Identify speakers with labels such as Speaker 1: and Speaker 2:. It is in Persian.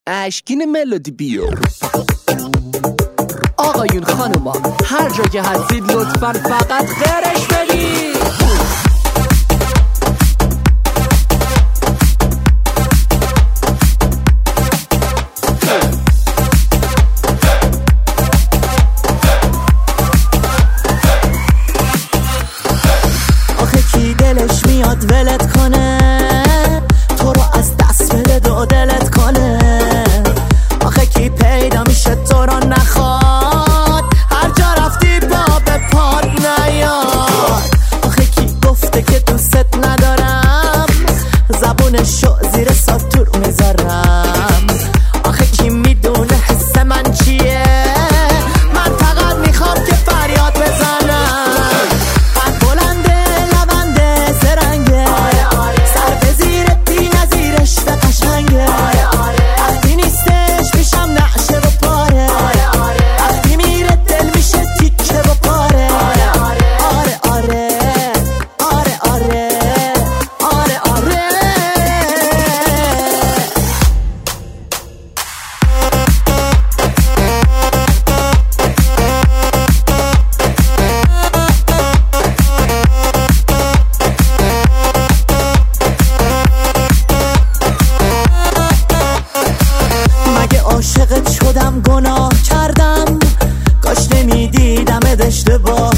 Speaker 1: اشکین ملودی بیار. آقایون خانوما هر جا که هستید لطفاً فقط غرش بدید.
Speaker 2: آخه کی دلش میاد ولت کنه، تو رو از دست بده دو دلت کنه. آخه کی پیدا میشه تو رو نخواد، هر جا رفتی با به پاد نیاد. آخه کی گفته که دوست ندارم، زبونشو زیر ساتور میذارم. آخه کی میدونه حس من چیه، من فقط میخوام که فریاد بزنم. قد بلنده لبنده زرنگه، سر به زیر بی نظیرش به قشنگه. وقتی نیستش میشم نعشه و پاره، وقتی میره دل میشه تیکه و پاره. آره آره آره آره آره آره. مگه عاشقت شدم گناه کردم، کاش نمیدیدم اشتباه